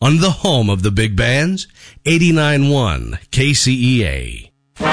on the home of the big bands, 89.1 KCEA.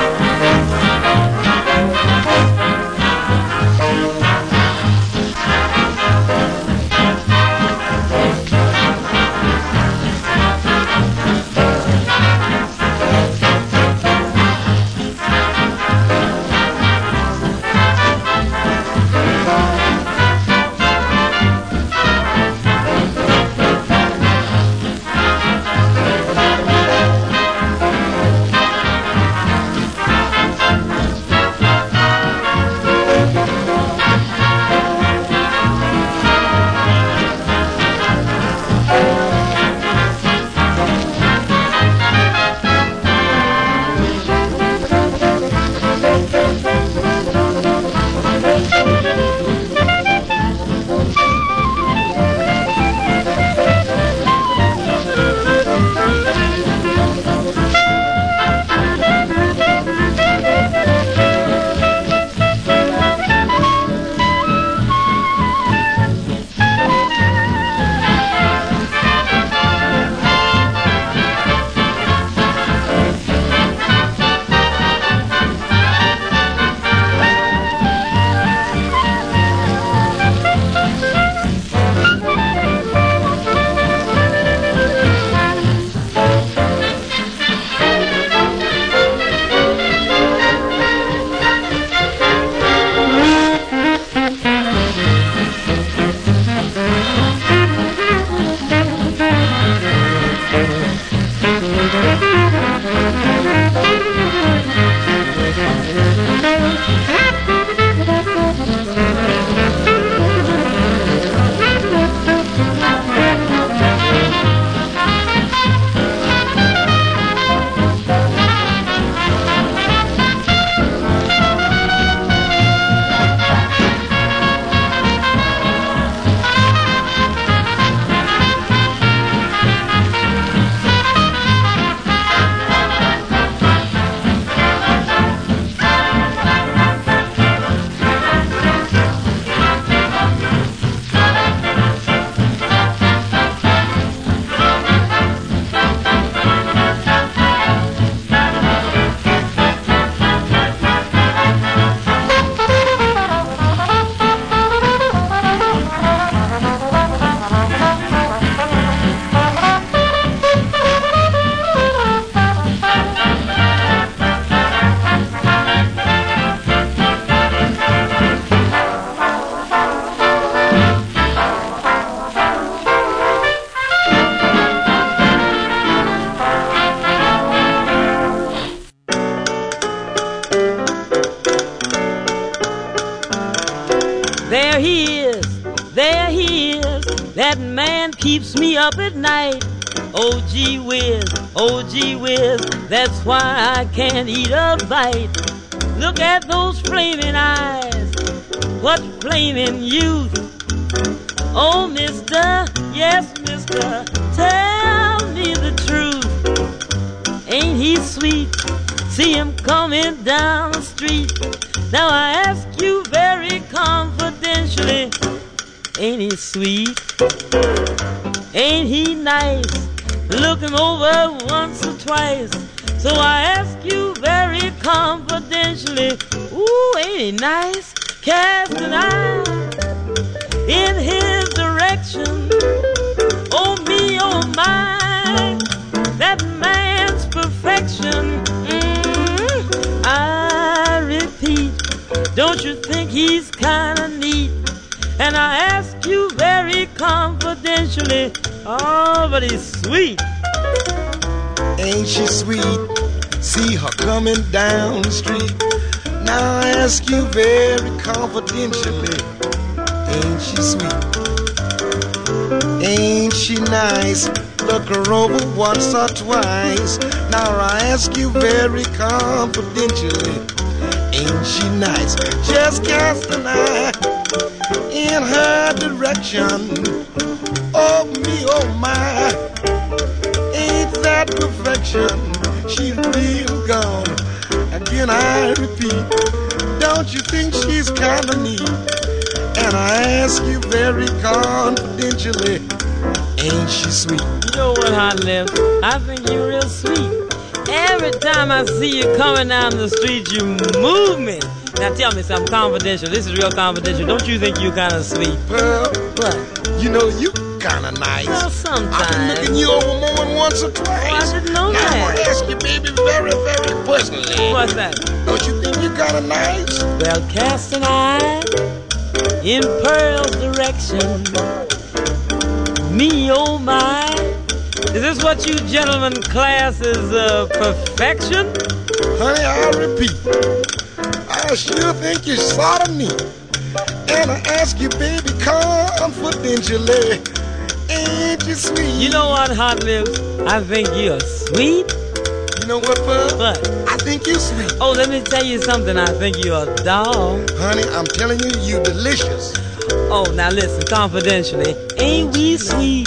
That man keeps me up at night. Oh gee whiz, that's why I can't eat a bite. Look at those flaming eyes, what flaming youth. Oh mister, yes mister, tell me the truth. Ain't he sweet? See him coming down the street. Now I ask you very confidentially, ain't he sweet? Ain't he nice? Look him over once or twice. So I ask you very confidentially, ooh, ain't he nice? Cast an eye in his direction. Oh me, oh my, that man's perfection. I repeat, don't you think he's kinda neat? And I ask you very confidentially, oh, but he's sweet. Ain't she sweet? See her coming down the street. Now I ask you very confidentially, ain't she sweet? Ain't she nice? Look her over once or twice. Now I ask you very confidentially, ain't she nice? Just cast an eye in her direction. Oh me, oh my, ain't that perfection? She's real gone. Again I repeat, don't you think she's kinda neat? And I ask you very confidentially, ain't she sweet? You know what, Hot Lips? I think you're real sweet. Every time I see you coming down the street, you move me. Now tell me something confidential. This is real confidential. Don't you think you're kind of sweet? Well, What? you know, you kind of nice. Well, I've sometimes. been looking you over more than once or twice. Oh, I didn't know now, that. I'm gonna ask you, baby, very, very personally. What's that? Don't you think you're kind of nice? Well, cast an eye in Pearl's direction. Me, oh my. Is this what you gentlemen class as perfection? Honey, I repeat, I sure think you're sort of neat. And I ask you, baby, confidentially, ain't you sweet? You know what, Hot Lips? I think you're sweet. You know what, Bud? What? I think you're sweet. Oh, let me tell you something. I think you're a dog. Honey, I'm telling you, you're delicious. Oh, now listen, confidentially. Ain't we sweet?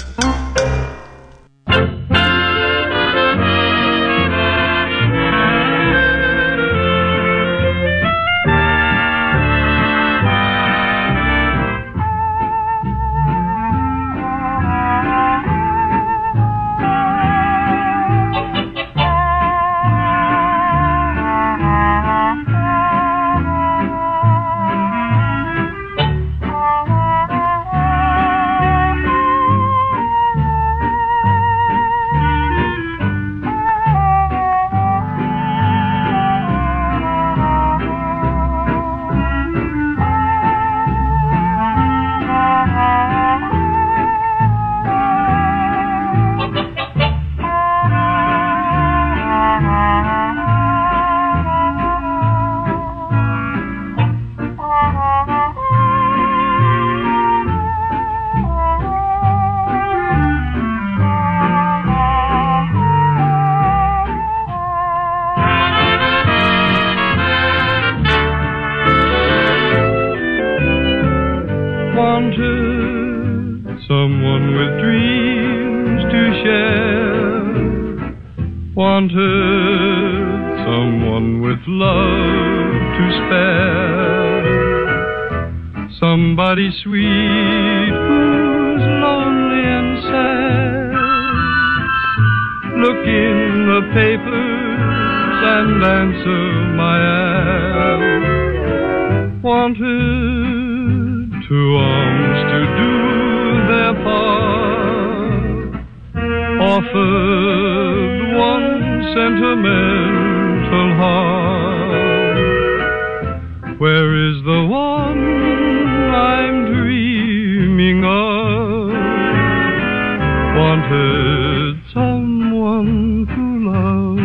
Wanted someone with dreams to share. Wanted someone with love to spare. Somebody sweet who's lonely and sad. Look in the papers and answer my ad. Wanted two arms to do their part. Offered one sentimental heart. Where is the one I'm dreaming of? Wanted someone to love.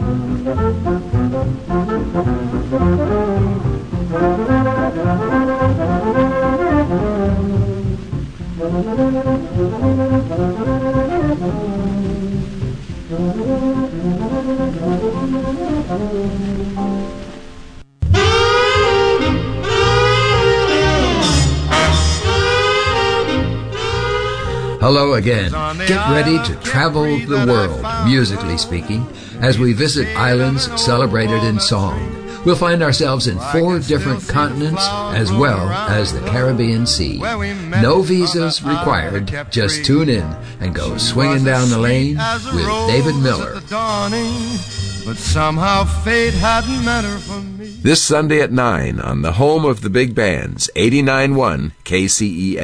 Hello again. Get ready to travel the world, musically speaking, as we visit islands celebrated in song. We'll find ourselves in 4 different continents as well as the Caribbean Sea. No visas required. Just tune in and go swinging down the lane with David Miller. But somehow fate hadn't meant her for me. This Sunday at 9 on the home of the big bands, 89.1 KCEA.